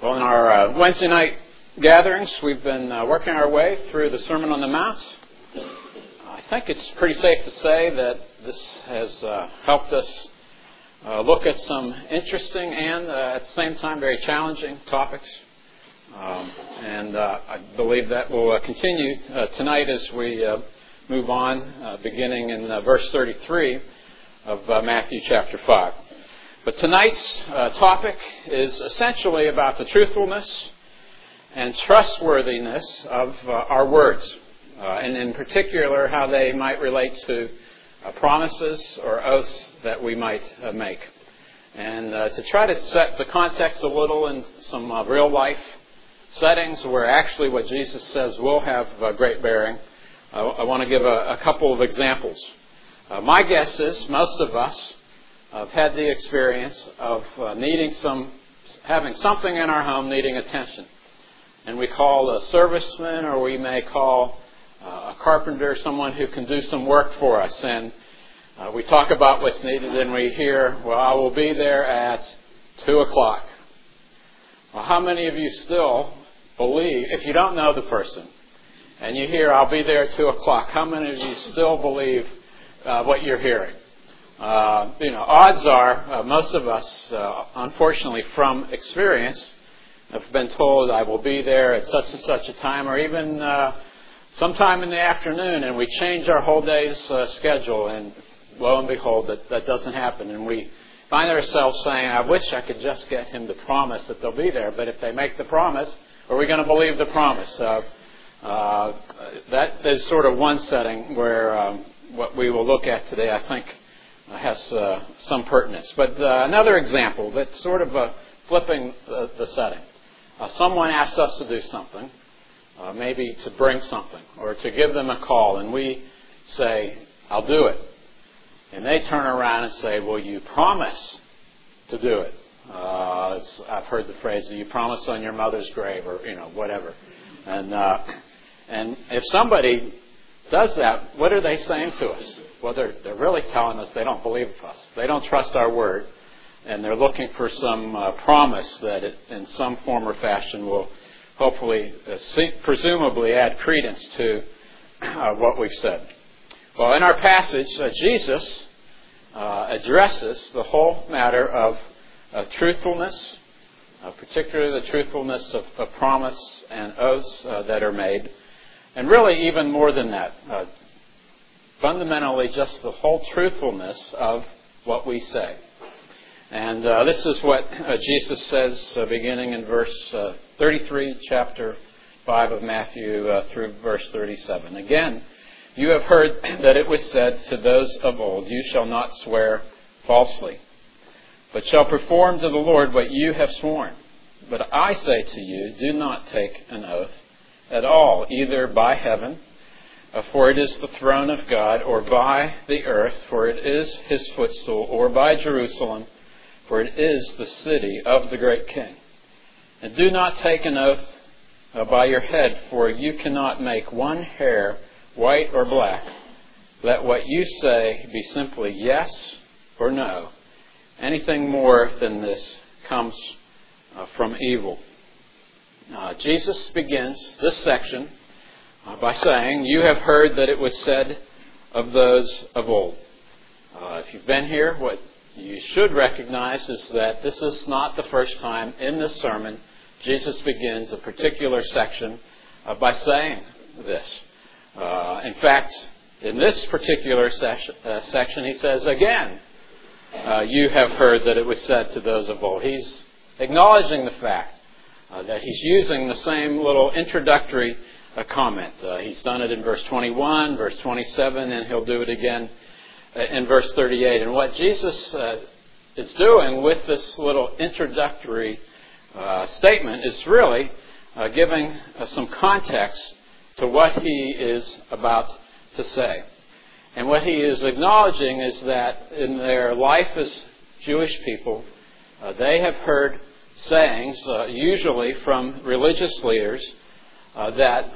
Well, in our Wednesday night gatherings, we've been working our way through the Sermon on the Mount. I think it's pretty safe to say that this has helped us look at some interesting and at the same time very challenging topics. And I believe that will continue tonight as we move on, beginning in verse 33 of Matthew chapter 5. But tonight's topic is essentially about the truthfulness and trustworthiness of our words, and in particular how they might relate to promises or oaths that we might make. And to try to set the context a little in some real life settings where actually what Jesus says will have great bearing, I want to give a couple of examples. My guess is most of us have had the experience of having something in our home needing attention. And we call a serviceman, or we may call a carpenter, someone who can do some work for us. And we talk about what's needed, and we hear, well, I will be there at 2 o'clock. Well, how many of you still believe, if you don't know the person, and you hear, I'll be there at 2 o'clock, how many of you still believe what you're hearing? Odds are most of us, unfortunately from experience, have been told I will be there at such and such a time, or even sometime in the afternoon, and we change our whole day's schedule, and lo and behold, that doesn't happen. And we find ourselves saying, I wish I could just get him to promise that they'll be there, but if they make the promise, are we going to believe the promise? That is sort of one setting where what we will look at today, I think, has some pertinence. But another example that's sort of flipping the setting. Someone asks us to do something, maybe to bring something or to give them a call, and we say, I'll do it. And they turn around and say, will you promise to do it? I've heard the phrase, you promise on your mother's grave, or whatever. And if somebody does that, what are they saying to us? Well, they're really telling us they don't believe us. They don't trust our word. And they're looking for some promise that it, in some form or fashion, will hopefully, presumably, add credence to what we've said. Well, in our passage, Jesus addresses the whole matter of truthfulness, particularly the truthfulness of promise and oaths that are made. And really, even more than that, fundamentally just the whole truthfulness of what we say. And this is what Jesus says beginning in verse 33, chapter 5 of Matthew through verse 37. Again, you have heard that it was said to those of old, you shall not swear falsely, but shall perform to the Lord what you have sworn. But I say to you, do not take an oath at all, either by heaven, for it is the throne of God, or by the earth, for it is his footstool, or by Jerusalem, for it is the city of the great King. And do not take an oath by your head, for you cannot make one hair white or black. Let what you say be simply yes or no. Anything more than this comes from evil. Jesus begins this section by saying, you have heard that it was said of those of old. If you've been here, what you should recognize is that this is not the first time in this sermon Jesus begins a particular section by saying this. In fact, in this particular section, he says, again, you have heard that it was said to those of old. He's acknowledging the fact that he's using the same little introductory comment. He's done it in verse 21, verse 27, and he'll do it again in verse 38. And what Jesus is doing with this little introductory statement is really giving some context to what he is about to say. And what he is acknowledging is that in their life as Jewish people, they have heard sayings, usually from religious leaders, that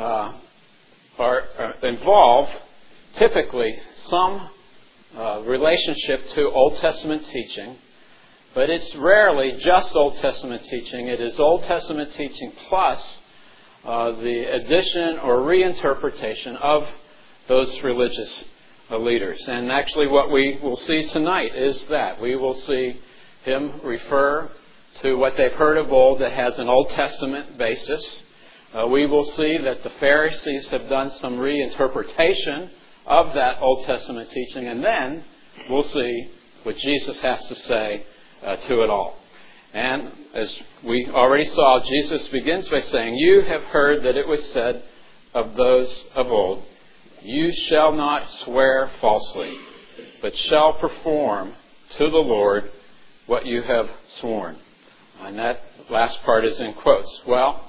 involve typically some relationship to Old Testament teaching But it's rarely just Old Testament teaching. It is Old Testament teaching plus the addition or reinterpretation of those religious leaders. And actually what we will see tonight is that. We will see him refer to what they've heard of old that has an Old Testament basis. We will see that the Pharisees have done some reinterpretation of that Old Testament teaching. And then we'll see what Jesus has to say to it all. And as we already saw, Jesus begins by saying, "You have heard that it was said of those of old, you shall not swear falsely, but shall perform to the Lord what you have sworn." And that last part is in quotes. Well,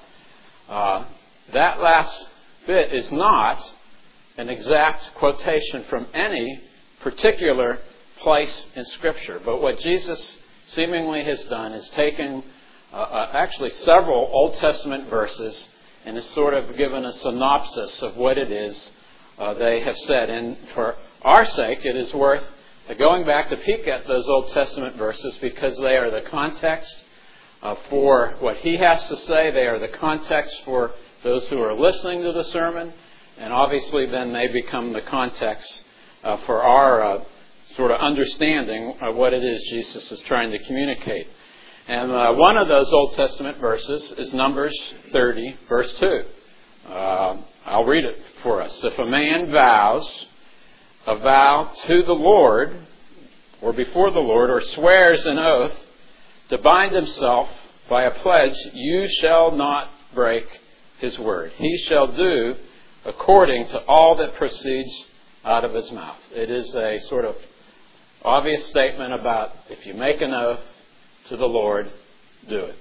that last bit is not an exact quotation from any particular place in Scripture. But what Jesus seemingly has done is taken actually several Old Testament verses and has sort of given a synopsis of what it is they have said. And for our sake, it is worth going back to peek at those Old Testament verses because they are the context for what he has to say. They are the context for those who are listening to the sermon. And obviously then they become the context for our sort of understanding of what it is Jesus is trying to communicate. And one of those Old Testament verses is Numbers 30, verse 2. I'll read it for us. "If a man vows a vow to the Lord, or before the Lord, or swears an oath to bind himself by a pledge, you shall not break his word. He shall do according to all that proceeds out of his mouth." It is a sort of obvious statement about if you make an oath to the Lord, do it.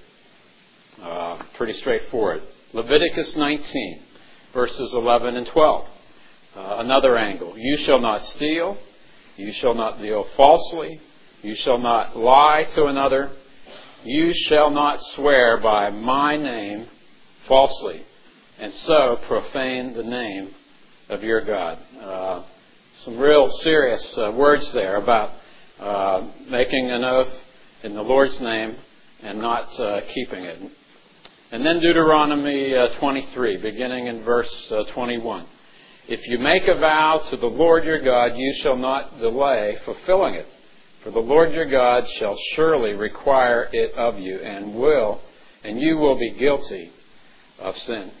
Pretty straightforward. Leviticus 19, verses 11 and 12. Another angle. "You shall not steal. You shall not deal falsely. You shall not lie to another. You shall not swear by my name falsely, and so profane the name of your God." Some real serious words there about making an oath in the Lord's name and not keeping it. And then Deuteronomy 23, beginning in verse 21. "If you make a vow to the Lord your God, you shall not delay fulfilling it. For the Lord your God shall surely require it of you, and you will be guilty of sin."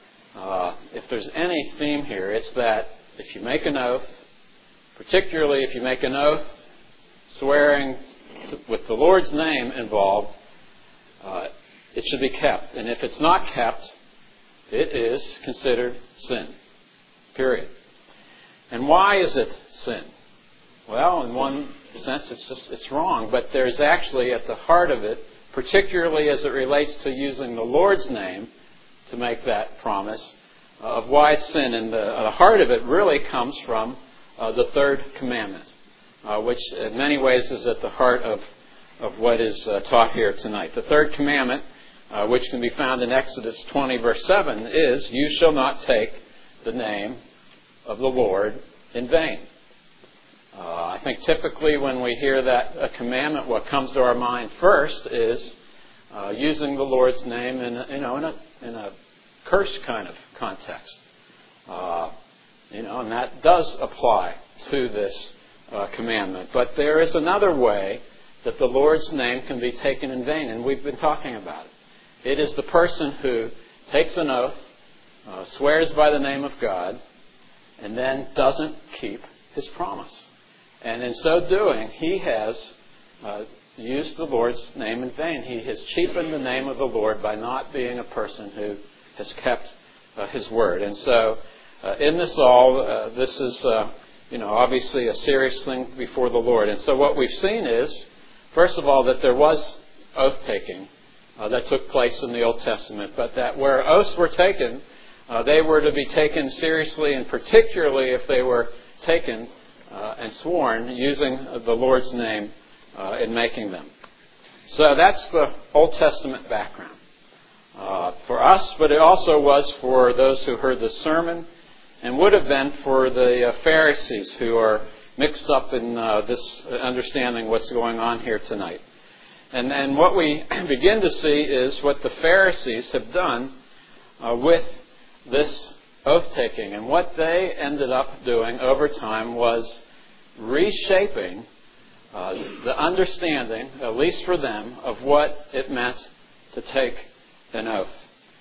If there's any theme here, it's that if you make an oath, particularly if you make an oath swearing with the Lord's name involved, it should be kept. And if it's not kept, it is considered sin. Period. And why is it sin? Well, in one sense, it's wrong. But there's actually at the heart of it, particularly as it relates to using the Lord's name to make that promise, of why it's sin. And the heart of it really comes from the third commandment, which in many ways is at the heart of what is taught here tonight. The third commandment, which can be found in Exodus 20, verse 7, is, "You shall not take the name of the Lord in vain." I think typically when we hear that commandment, what comes to our mind first is using the Lord's name in a curse kind of context. And that does apply to this commandment. But there is another way that the Lord's name can be taken in vain, and we've been talking about it. It is the person who takes an oath, swears by the name of God, and then doesn't keep his promise. And in so doing, he has used the Lord's name in vain. He has cheapened the name of the Lord by not being a person who has kept his word. And so in this all, this is obviously a serious thing before the Lord. And so what we've seen is, first of all, that there was oath-taking that took place in the Old Testament, but that where oaths were taken, they were to be taken seriously, and particularly if they were taken and sworn using the Lord's name in making them. So that's the Old Testament background for us, but it also was for those who heard the sermon, and would have been for the Pharisees who are mixed up in this understanding what's going on here tonight. And what we begin to see is what the Pharisees have done with this oath-taking. And what they ended up doing over time was reshaping the understanding, at least for them, of what it meant to take an oath.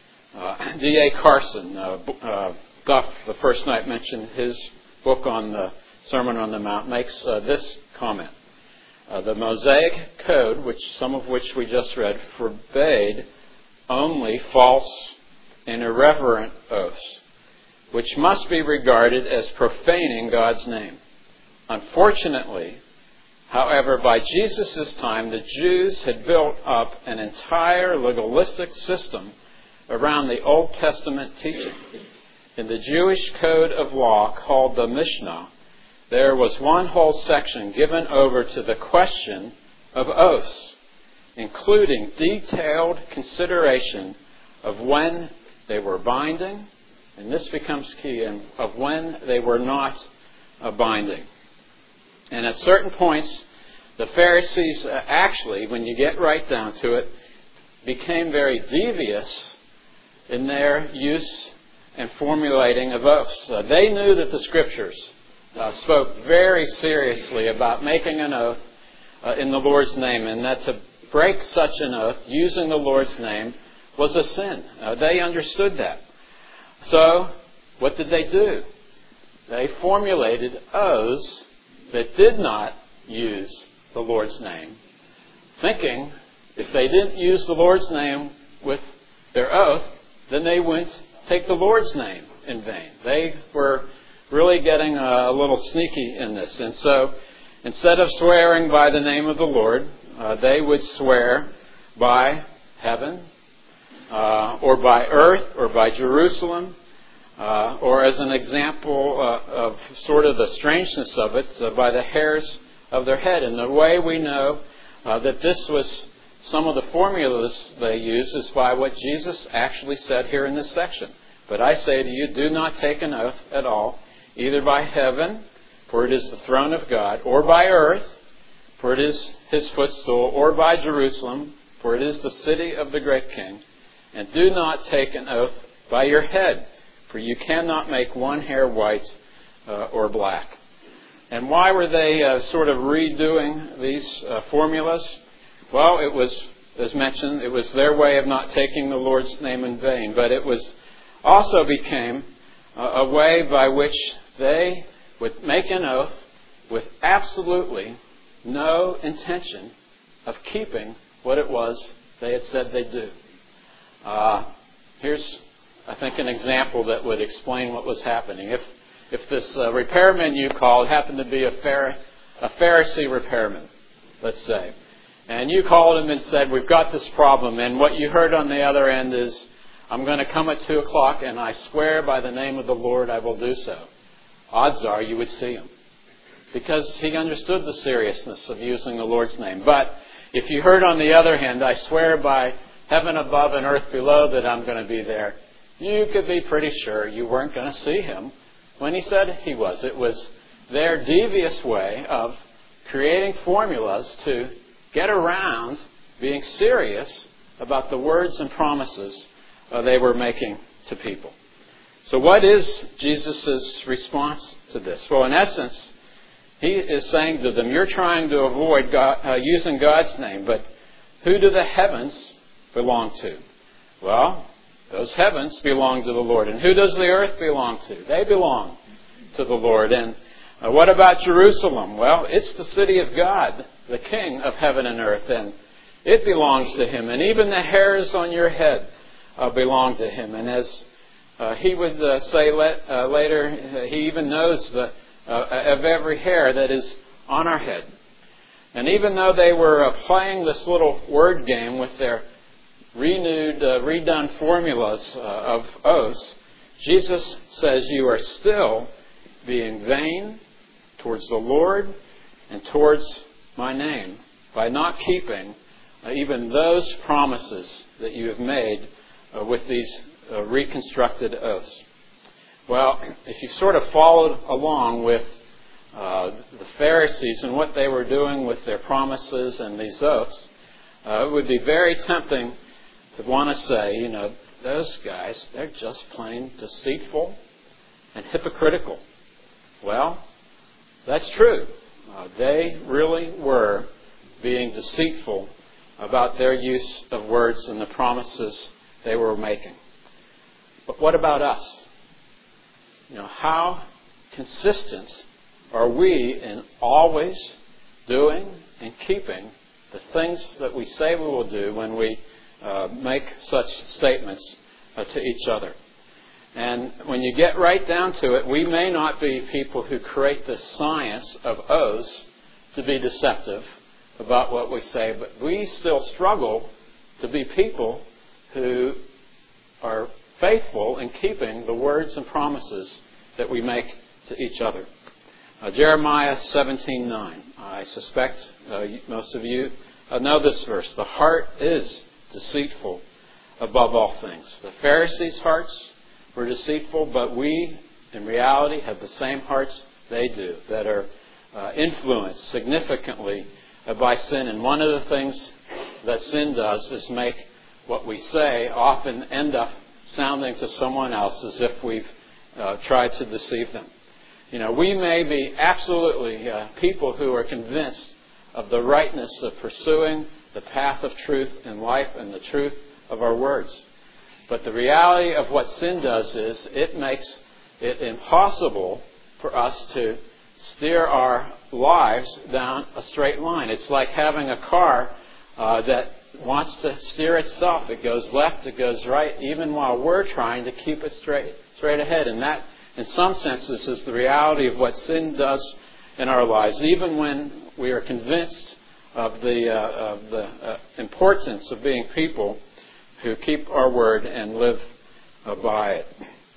D.A. Carson, Duff, the first night mentioned his book on the Sermon on the Mount, makes this comment. The Mosaic Code, some of which we just read, forbade only false and irreverent oaths, which must be regarded as profaning God's name. Unfortunately, however, by Jesus' time, the Jews had built up an entire legalistic system around the Old Testament teaching. In the Jewish code of law called the Mishnah, there was one whole section given over to the question of oaths, including detailed consideration of when they were binding, and this becomes key, and of when they were not binding. And at certain points, the Pharisees actually, when you get right down to it, became very devious in their use and formulating of oaths. They knew that the Scriptures spoke very seriously about making an oath in the Lord's name, and that to break such an oath using the Lord's name was a sin. They understood that. So, what did they do? They formulated oaths that did not use the Lord's name, thinking if they didn't use the Lord's name with their oath, then they wouldn't take the Lord's name in vain. They were really getting a little sneaky in this. And so, instead of swearing by the name of the Lord, they would swear by heaven, or by earth, or by Jerusalem, or as an example of sort of the strangeness of it, by the hairs of their head. And the way we know that this was some of the formulas they used is by what Jesus actually said here in this section. But I say to you, do not take an oath at all, either by heaven, for it is the throne of God, or by earth, for it is his footstool, or by Jerusalem, for it is the city of the great king. And do not take an oath by your head, for you cannot make one hair white or black. And why were they sort of redoing these formulas? Well, it was, as mentioned, it was their way of not taking the Lord's name in vain, but it was also became a way by which they would make an oath with absolutely no intention of keeping what it was they had said they'd do. Here's, I think, an example that would explain what was happening. If this repairman you called happened to be a Pharisee repairman, let's say, and you called him and said, we've got this problem, and what you heard on the other end is, I'm going to come at 2 o'clock and I swear by the name of the Lord I will do so. Odds are you would see him, because he understood the seriousness of using the Lord's name. But if you heard on the other hand, I swear by heaven above and earth below that I'm going to be there, you could be pretty sure you weren't going to see him when he said he was. It was their devious way of creating formulas to get around being serious about the words and promises they were making to people. So what is Jesus' response to this? Well, in essence, he is saying to them, you're trying to avoid using God's name, but who do the heavens belong to? Well, those heavens belong to the Lord. And who does the earth belong to? They belong to the Lord. And what about Jerusalem? Well, it's the city of God, the King of heaven and earth, and it belongs to him. And even the hairs on your head belong to him. And as he would say later, he even knows of every hair that is on our head. And even though they were playing this little word game with their redone formulas of oaths, Jesus says you are still being vain towards the Lord and towards my name by not keeping even those promises that you have made with these reconstructed oaths. Well, if you sort of followed along with the Pharisees and what they were doing with their promises and these oaths, it would be very tempting to want to say, those guys, they're just plain deceitful and hypocritical. Well, that's true. They really were being deceitful about their use of words and the promises they were making. But what about us? How consistent are we in always doing and keeping the things that we say we will do when we make such statements to each other? And when you get right down to it, we may not be people who create the science of oaths to be deceptive about what we say, but we still struggle to be people who are faithful in keeping the words and promises that we make to each other. Jeremiah 17:9. I suspect most of you know this verse. The heart is deceitful above all things. The Pharisees' hearts were deceitful, but we, in reality, have the same hearts they do that are influenced significantly by sin. And one of the things that sin does is make what we say often end up sounding to someone else as if we've tried to deceive them. We may be absolutely people who are convinced of the rightness of pursuing the path of truth in life and the truth of our words. But the reality of what sin does is it makes it impossible for us to steer our lives down a straight line. It's like having a car that wants to steer itself. It goes left, it goes right, even while we're trying to keep it straight ahead. And that, in some senses, is the reality of what sin does in our lives. Even when we are convinced of the importance of being people who keep our word and live by it.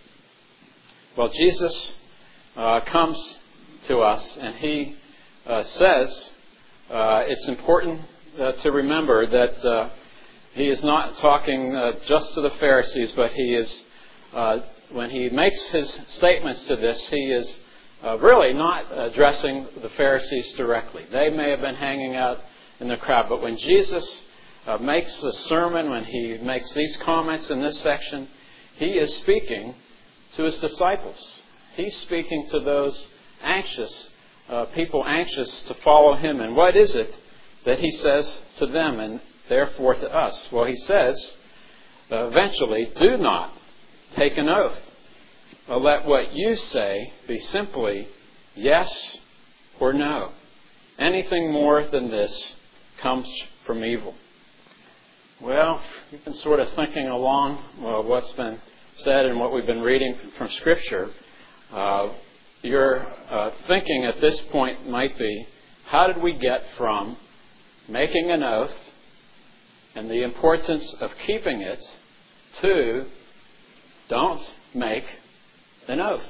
Well, Jesus comes to us and He says it's important to remember that He is not talking just to the Pharisees, but He is, when He makes His statements to this, He is really not addressing the Pharisees directly. They may have been hanging out in the crowd, but when Jesus makes the sermon, when He makes these comments in this section, He is speaking to His disciples. He's speaking to those anxious, people anxious to follow Him. And what is it that He says to them and therefore to us? Well, He says, eventually, do not take an oath. Let what you say be simply yes or no. Anything more than this comes from evil. Well, you've been sort of thinking along what's been said and what we've been reading from Scripture. Your thinking at this point might be, how did we get from making an oath and the importance of keeping it to don't make an oath?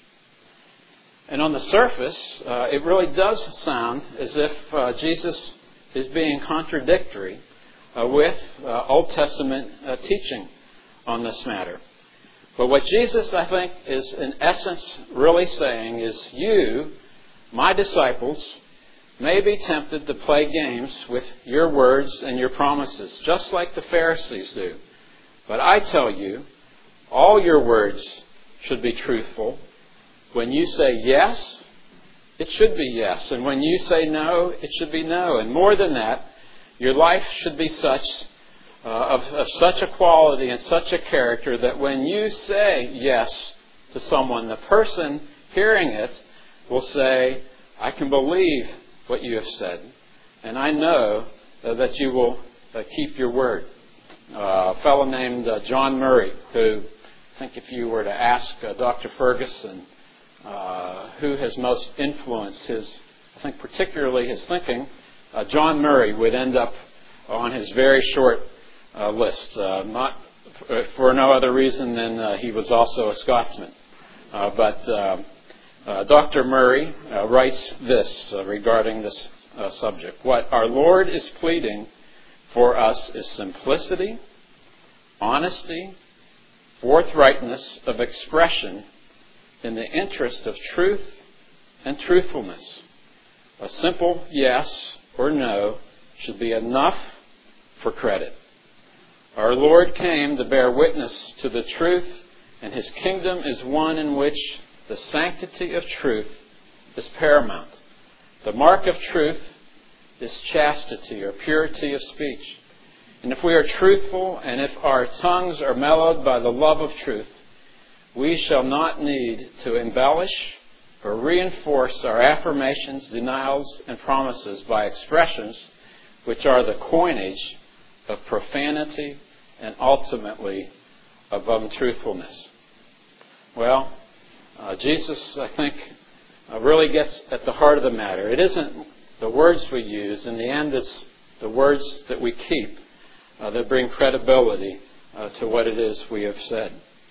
And on the surface, it really does sound as if Jesus is being contradictory with Old Testament teaching on this matter. But what Jesus, I think, is in essence really saying is, you, my disciples, may be tempted to play games with your words and your promises, just like the Pharisees do. But I tell you, all your words should be truthful. When you say yes, it should be yes. And when you say no, it should be no. And more than that, your life should be such of such a quality and such a character that when you say yes to someone, the person hearing it will say, I can believe what you have said, and I know that you will keep your word. A fellow named John Murray, who I think if you were to ask Dr. Ferguson who has most influenced his, I think particularly his thinking, John Murray would end up on his very short list, not for no other reason than he was also a Scotsman. But Dr. Murray writes this regarding this subject. What our Lord is pleading for us is simplicity, honesty, forthrightness of expression in the interest of truth and truthfulness. A simple yes or no should be enough for credit. Our Lord came to bear witness to the truth, and His kingdom is one in which the sanctity of truth is paramount. The mark of truth is chastity or purity of speech. And if we are truthful and if our tongues are mellowed by the love of truth, we shall not need to embellish or reinforce our affirmations, denials, and promises by expressions which are the coinage of profanity and ultimately of untruthfulness. Well, Jesus, I think, really gets at the heart of the matter. It isn't the words we use. In the end, it's the words that we keep that bring credibility to what it is we have said.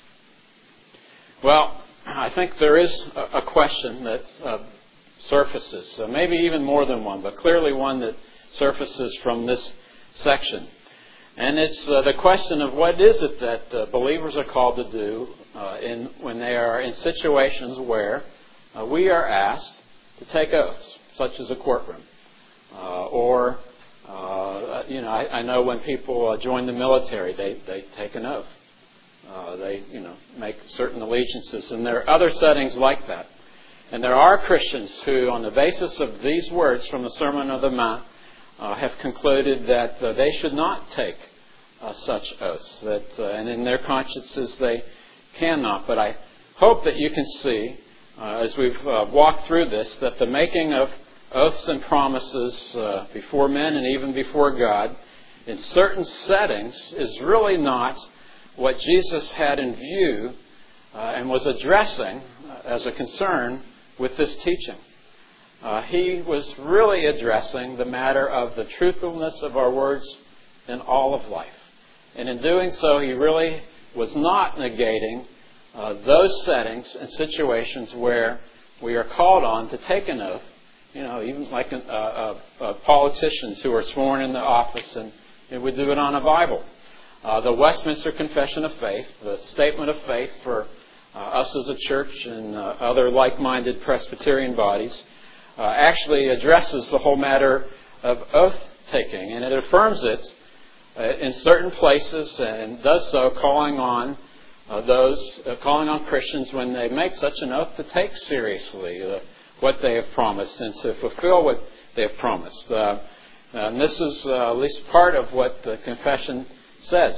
Well, I think there is a question that surfaces, maybe even more than one, but clearly one that surfaces from this section. And it's the question of what is it that believers are called to do when they are in situations where we are asked to take oaths, such as a courtroom. I know when people join the military, they take an oath. They make certain allegiances. And there are other settings like that. And there are Christians who, on the basis of these words from the Sermon on the Mount, have concluded that they should not take such oaths, and in their consciences they cannot. But I hope that you can see, as we've walked through this, that the making of oaths and promises before men and even before God in certain settings is really not what Jesus had in view and was addressing as a concern with this teaching. He was really addressing the matter of the truthfulness of our words in all of life. And in doing so, he really was not negating those settings and situations where we are called on to take an oath. Even like politicians who are sworn in the office, and we do it on a Bible. The Westminster Confession of Faith, the statement of faith for us as a church and other like-minded Presbyterian bodies, actually addresses the whole matter of oath-taking, and it affirms it in certain places, and does so calling on Christians when they make such an oath to take seriously what they have promised and to fulfill what they have promised. And this is at least part of what the confession says.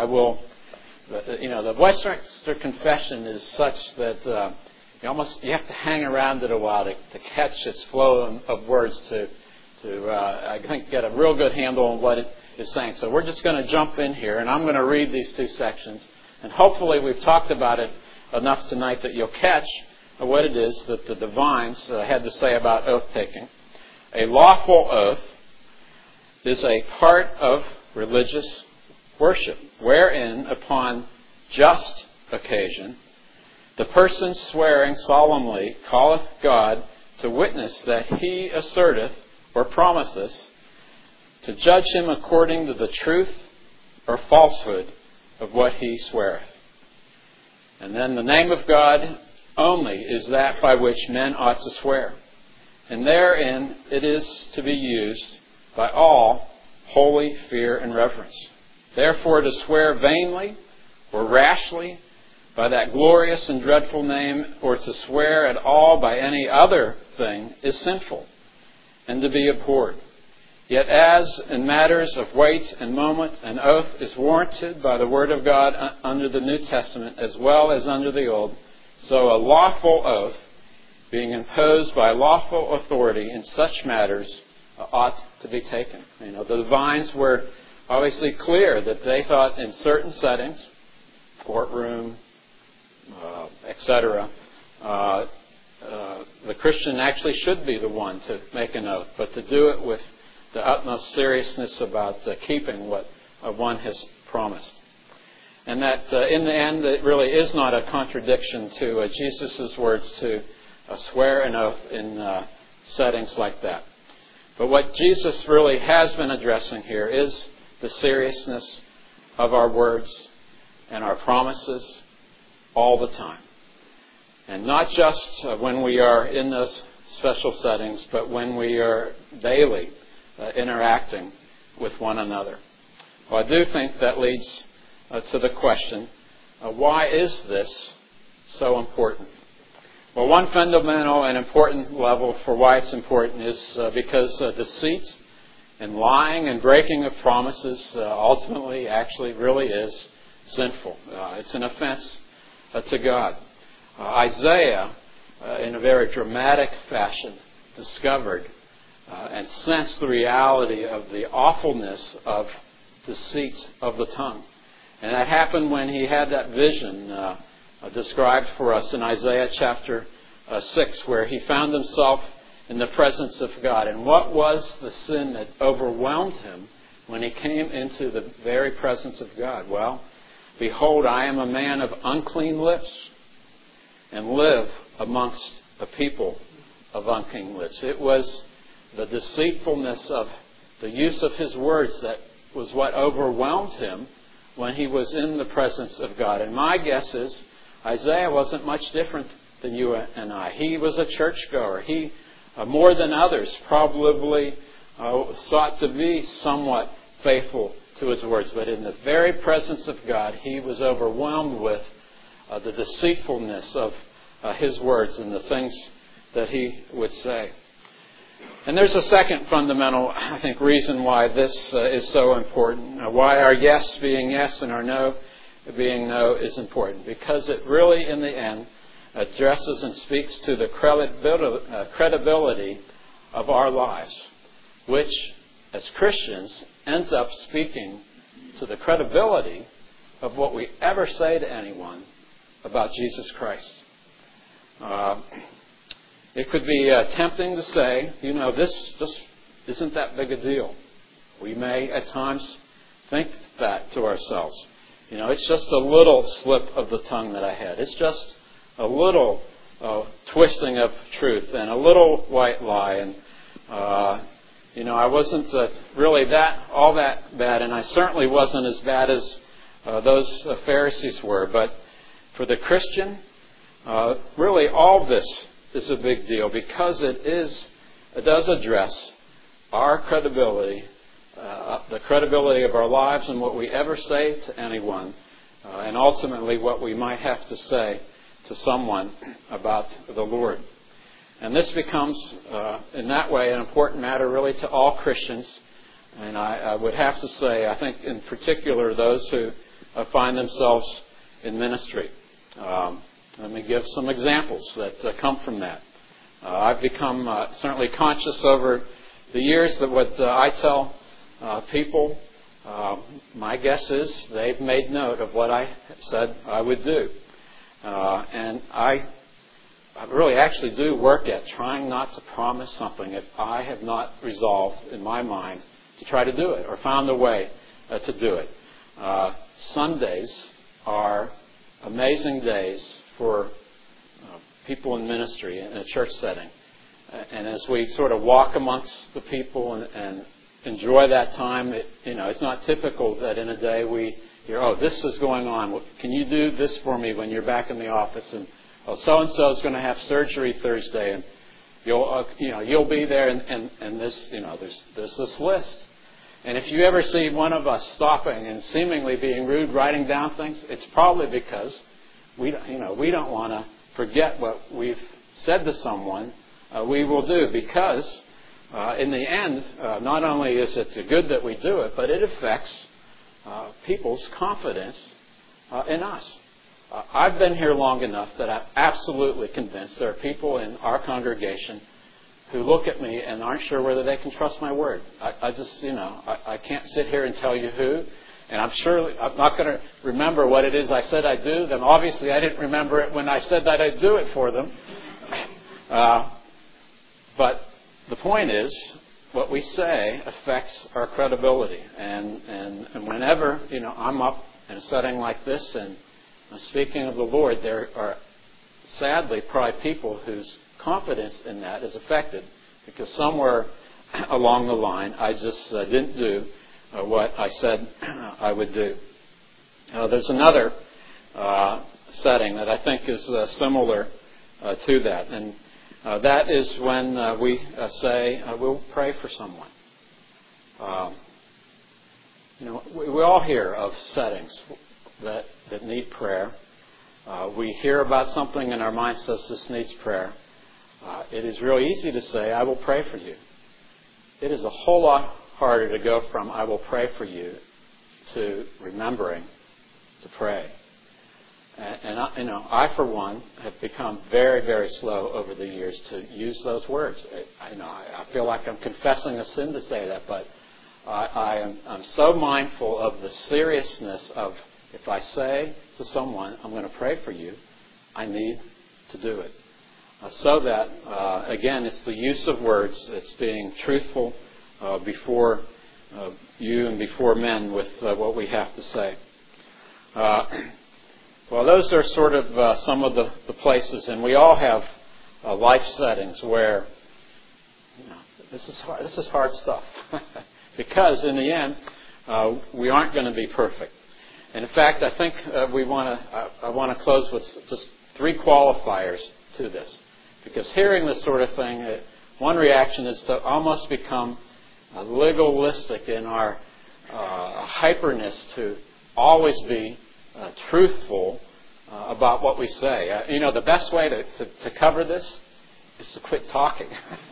The Westminster Confession is such that you have to hang around it a while to catch its flow of words to I think get a real good handle on what it is saying. So we're just going to jump in here, and I'm going to read these two sections, and hopefully we've talked about it enough tonight that you'll catch what it is that the divines had to say about oath-taking. A lawful oath is a part of religious worship, wherein, upon just occasion, the person swearing solemnly calleth God to witness that he asserteth or promiseth to judge him according to the truth or falsehood of what he sweareth. And then the name of God only is that by which men ought to swear. And therein it is to be used by all holy fear and reverence. Therefore to swear vainly or rashly by that glorious and dreadful name, or to swear at all by any other thing, is sinful and to be abhorred. Yet as in matters of weight and moment, an oath is warranted by the Word of God under the New Testament as well as under the Old, so a lawful oath, being imposed by lawful authority in such matters, ought to be taken. The divines were obviously clear that they thought in certain settings, courtroom, etc., the Christian actually should be the one to make an oath, but to do it with the utmost seriousness about keeping what one has promised. And that in the end, it really is not a contradiction to Jesus' words to swear an oath in settings like that. But what Jesus really has been addressing here is the seriousness of our words and our promises all the time. And not just when we are in those special settings, but when we are daily interacting with one another. Well, I do think that leads to the question, why is this so important? Well, one fundamental and important level for why it's important is because deceit and lying and breaking of promises ultimately actually really is sinful. It's an offense to God. Isaiah, in a very dramatic fashion, discovered and sensed the reality of the awfulness of deceit of the tongue. And that happened when he had that vision described for us in Isaiah chapter 6, where he found himself in the presence of God. And what was the sin that overwhelmed him when he came into the very presence of God? Well, behold, I am a man of unclean lips, and live amongst a people of unclean lips. It was the deceitfulness of the use of his words that was what overwhelmed him when he was in the presence of God. And my guess is Isaiah wasn't much different than you and I. He was a churchgoer. He, more than others, probably sought to be somewhat faithful to his words. But in the very presence of God, he was overwhelmed with the deceitfulness of his words and the things that he would say. And there's a second fundamental, I think, reason why this is so important. Why our yes being yes and our no being no is important. Because it really, in the end, addresses and speaks to the credibility of our lives, which, as Christians, ends up speaking to the credibility of what we ever say to anyone about Jesus Christ. It could be tempting to say, this just isn't that big a deal. We may at times think that to ourselves. It's just a little slip of the tongue that I had. It's just a little twisting of truth and a little white lie. And, I wasn't really all that bad. And I certainly wasn't as bad as those Pharisees were. But for the Christian, really all this is a big deal because it does address our credibility, the credibility of our lives and what we ever say to anyone, and ultimately what we might have to say to someone about the Lord. And this becomes, in that way, an important matter really to all Christians. And I would have to say, I think in particular those who find themselves in ministry. Let me give some examples that come from that. I've become certainly conscious over the years that what I tell people, my guess is they've made note of what I said I would do. And I really actually do work at trying not to promise something if I have not resolved in my mind to try to do it or found a way to do it. Sundays are amazing days for people in ministry in a church setting. And as we sort of walk amongst the people and enjoy that time, it's not typical that in a day we hear, this is going on. Can you do this for me when you're back in the office? And so-and-so is going to have surgery Thursday, and you'll be there. And this, there's this list. And if you ever see one of us stopping and seemingly being rude, writing down things, it's probably because we don't want to forget what we've said to someone we will do, because in the end, not only is it good that we do it, but it affects people's confidence in us. I've been here long enough that I'm absolutely convinced there are people in our congregation who look at me and aren't sure whether they can trust my word. I just, I can't sit here and tell you who. And I'm not going to remember what it is I said I'd do. Then obviously I didn't remember it when I said that I'd do it for them. But the point is, what we say affects our credibility. And whenever, I'm up in a setting like this and speaking of the Lord, there are sadly probably people whose confidence in that is affected because somewhere along the line I just didn't do what I said I would do. There's another setting that I think is similar to that, and that is when we say we'll pray for someone. We all hear of settings that need prayer. We hear about something and our mind says this needs prayer. It is real easy to say, I will pray for you. It is a whole lot harder to go from I will pray for you to remembering to pray. And I, for one, have become very, very slow over the years to use those words. I feel like I'm confessing a sin to say that, but I'm so mindful of the seriousness of if I say to someone, I'm going to pray for you, I need to do it. So that, again, it's the use of words. It's being truthful before you and before men with what we have to say. Well, those are sort of some of the places, and we all have life settings where this is hard stuff. Because in the end, we aren't going to be perfect. And in fact, I think I want to close with just 3 qualifiers to this. Because hearing this sort of thing, one reaction is to almost become legalistic in our hyperness to always be truthful about what we say. The best way to cover this is to quit talking.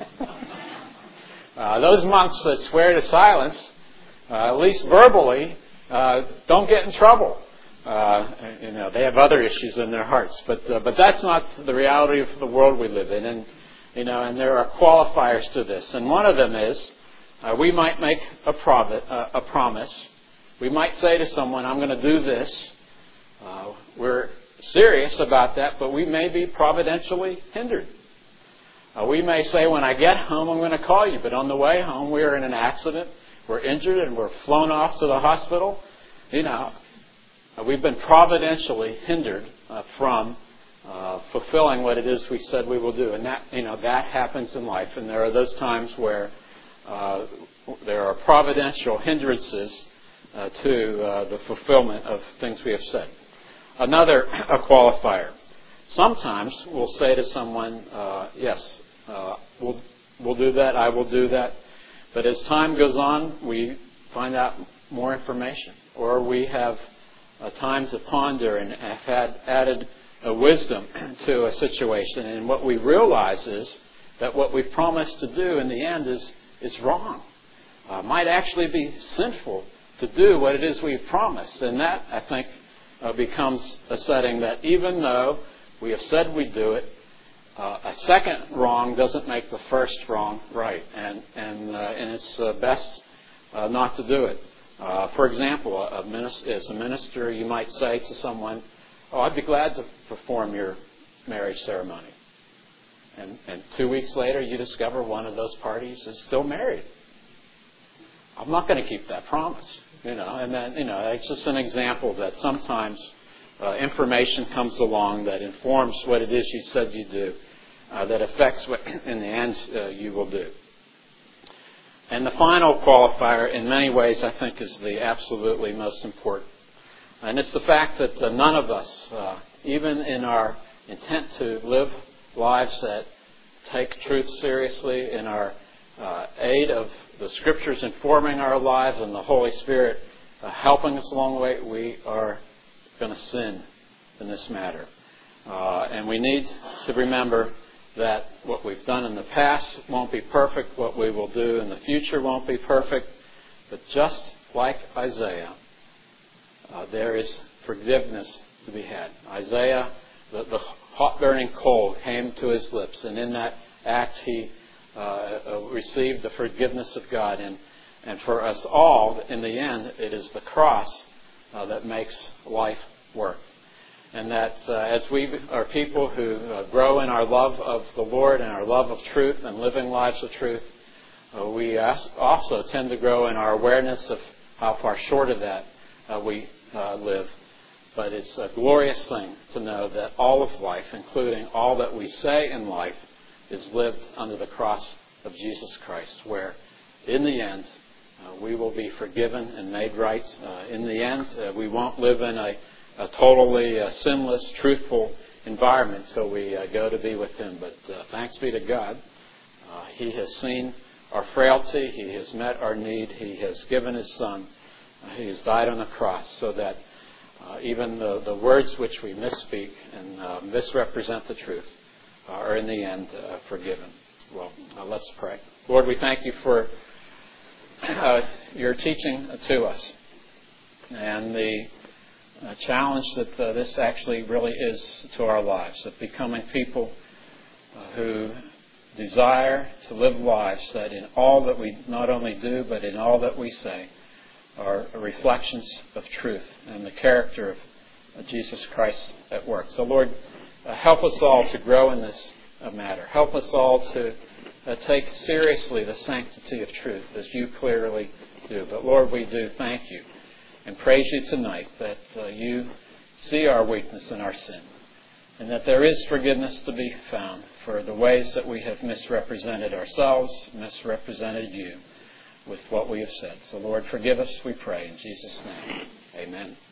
Those monks that swear to silence, at least verbally, don't get in trouble. They have other issues in their hearts, but that's not the reality of the world we live in. And there are qualifiers to this. And one of them is we might make a promise. We might say to someone, I'm going to do this. We're serious about that, but we may be providentially hindered. We may say, when I get home, I'm going to call you. But on the way home, we're in an accident. We're injured and we're flown off to the hospital. We've been providentially hindered from fulfilling what it is we said we will do. And that happens in life. And there are those times where there are providential hindrances to the fulfillment of things we have said. Another qualifier. Sometimes we'll say to someone, yes, we'll do that, I will do that. But as time goes on, we find out more information. Or we have time to ponder and have had added wisdom to a situation. And what we realize is that what we've promised to do in the end is wrong. Might actually be sinful to do what it is we've promised. And that, I think, becomes a setting that even though we have said we do it, a second wrong doesn't make the first wrong right. And it's best not to do it. For example, as a minister, you might say to someone, I'd be glad to perform your marriage ceremony. And 2 weeks later, you discover one of those parties is still married. I'm not going to keep that promise. And then, it's just an example that sometimes information comes along that informs what it is you said you do, that affects what, in the end, you will do. And the final qualifier, in many ways, I think, is the absolutely most important. And it's the fact that none of us, even in our intent to live lives that take truth seriously, in our aid of the Scriptures informing our lives and the Holy Spirit helping us along the way, we are going to sin in this matter. And we need to remember that what we've done in the past won't be perfect. What we will do in the future won't be perfect. But just like Isaiah, there is forgiveness to be had. Isaiah, the hot burning coal came to his lips, and in that act he received the forgiveness of God. And for us all, in the end, it is the cross that makes life work. And that as we are people who grow in our love of the Lord and our love of truth and living lives of truth, we also tend to grow in our awareness of how far short of that we live. But it's a glorious thing to know that all of life, including all that we say in life, is lived under the cross of Jesus Christ, where in the end we will be forgiven and made right. In the end, we won't live in a totally sinless, truthful environment till we go to be with Him. But thanks be to God. He has seen our frailty. He has met our need. He has given His Son He has died on the cross so that even the words which we misspeak and misrepresent the truth are in the end forgiven. Well, let's pray. Lord, we thank you for your teaching to us and the challenge that this actually really is to our lives, of becoming people who desire to live lives that in all that we not only do but in all that we say are reflections of truth and the character of Jesus Christ at work. So Lord, help us all to grow in this matter. Help us all to take seriously the sanctity of truth as you clearly do. But Lord, we do thank you and praise you tonight that you see our weakness and our sin, and that there is forgiveness to be found for the ways that we have misrepresented ourselves, misrepresented you with what we have said. So Lord, forgive us, we pray, in Jesus' name. Amen.